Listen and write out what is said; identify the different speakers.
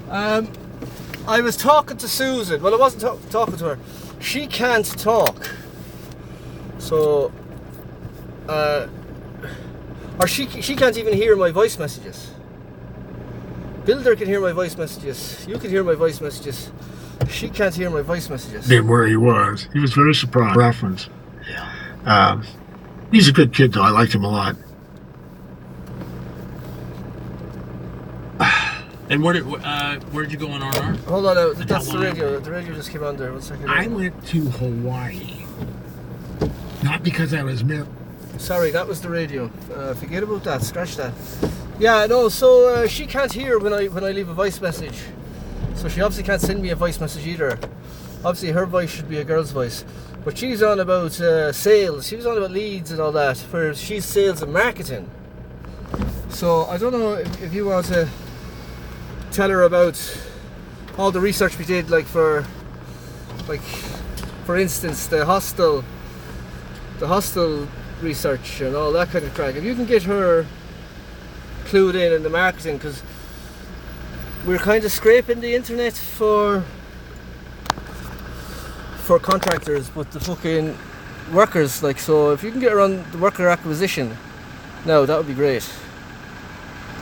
Speaker 1: I was talking to Susan. Well, I wasn't talking to her. She can't talk. So, or she can't even hear my voice messages. Builder can hear my voice messages. You can hear my voice messages. She can't hear my voice messages.
Speaker 2: Then where he was very surprised. Reference. He's a good kid, though. I liked him a lot.
Speaker 3: And where'd you go on R&R?
Speaker 1: Hold on, that's the radio. The radio just came on there. 1 second.
Speaker 2: I went to Hawaii. Not because I was married.
Speaker 1: Sorry, that was the radio. Forget about that. Scratch that. Yeah, no. So she can't hear when I leave a voice message. So she obviously can't send me a voice message either. Obviously, her voice should be a girl's voice. But she's on about sales. She was on about leads and all that. She's sales and marketing. So I don't know if you want to tell her about all the research we did, for instance, the hostel research and all that kind of crack. If you can get her clued in the marketing, because we're kind of scraping the internet for contractors, but the fucking workers, so if you can get her on the worker acquisition now, that would be great.